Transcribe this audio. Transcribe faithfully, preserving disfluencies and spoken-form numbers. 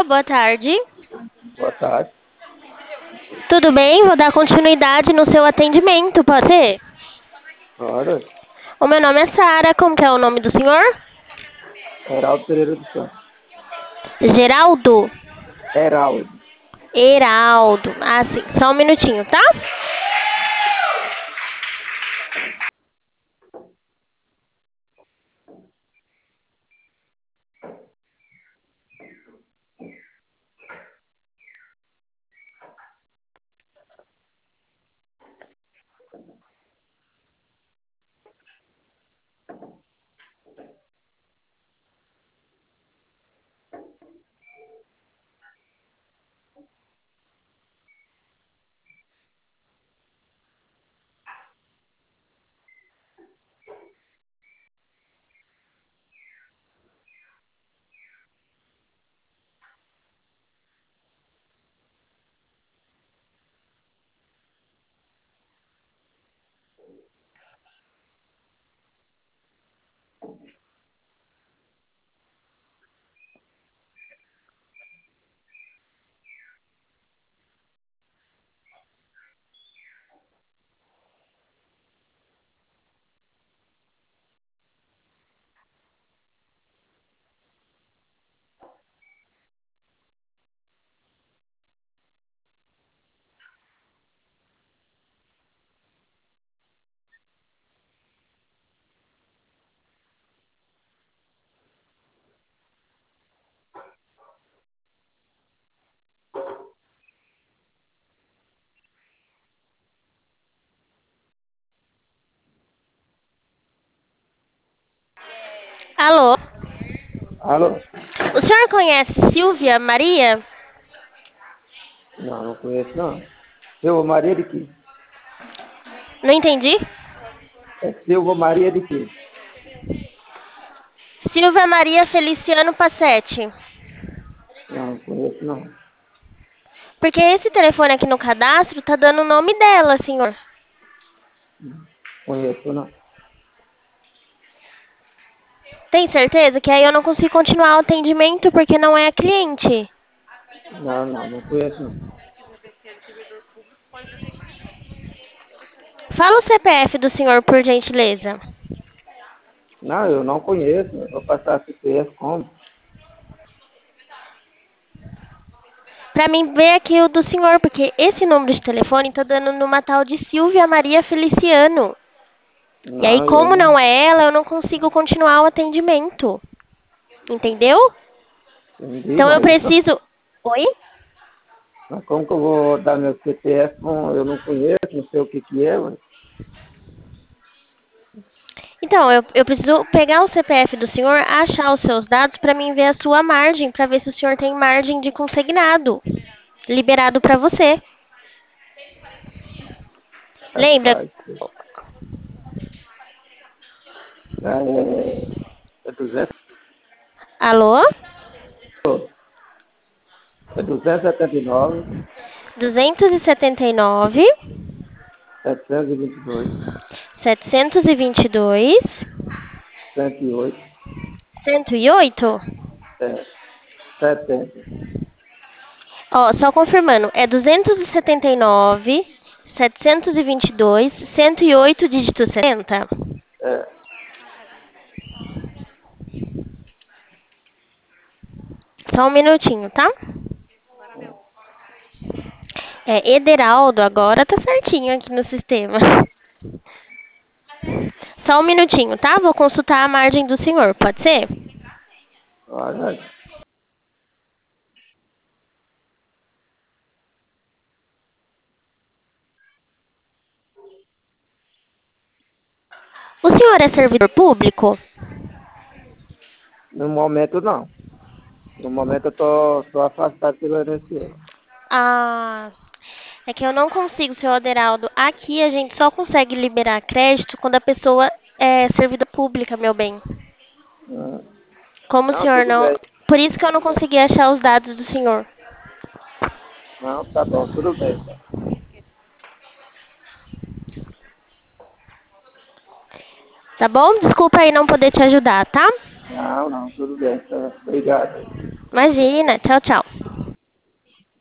Alô, boa tarde. Boa tarde. Tudo bem? Vou dar continuidade no seu atendimento, pode ser? Ora, O meu nome é Sara, como que é o nome do senhor? Heraldo Pereira do Santos. Geraldo? Heraldo. Heraldo. Ah, sim. Só um minutinho, tá? Alô? Alô? O senhor conhece Silvia Maria? Não, não conheço não. Silva Maria de quê? Não entendi. É Silva Maria de quê? Silvia Maria Feliciano Passetti. Não, não conheço não. Porque esse telefone aqui no cadastro tá dando o nome dela, senhor. Conheço não. Tem certeza que aí eu não consigo continuar o atendimento porque não é a cliente? Não, não, não conheço não. Fala o C P F do senhor, por gentileza. Não, eu não conheço. Eu vou passar C P F como? Pra mim ver aqui o do senhor, porque esse número de telefone tá dando numa tal de Silvia Maria Feliciano. E aí, Não, eu como não não é ela, eu não consigo continuar o atendimento. Entendeu? entendi, Então eu mas, preciso. Oi? mas como que eu vou dar meu C P F? Bom, eu não conheço, não sei o que que é, mas Então, eu, eu preciso pegar o C P F do senhor, achar os seus dados pra mim ver a sua margem, pra ver se o senhor tem margem de consignado liberado pra você. Lembra? rapaz. É, é duzentos, Alô? é duzentos e setenta e nove, duzentos e setenta e nove, setecentos e vinte e dois, setecentos e vinte e dois, cento e oito, cento e oito. é, setenta. Ó, só confirmando, é duzentos e setenta e nove, setecentos e vinte e dois, cento e oito, dígito sessenta. É, Só um minutinho, tá? É Ederaldo, agora tá certinho aqui no sistema. Só um minutinho, tá? Vou consultar a margem do senhor, pode ser? olha, O senhor é servidor público? no momento não. No momento eu tô, tô afastado pelo I N S S. Ah, é que eu não consigo, senhor Ederaldo. Aqui a gente só consegue liberar crédito quando a pessoa é servidor pública, meu bem. Hum. Como o Não, senhor tudo não. bem. Por isso que eu não consegui achar os dados do senhor. Não, tá bom, tudo bem. Então. Tá bom? Desculpa aí não poder te ajudar, tá? Não, não, tudo bem. Tá. Obrigado. Imagina. Tchau, tchau.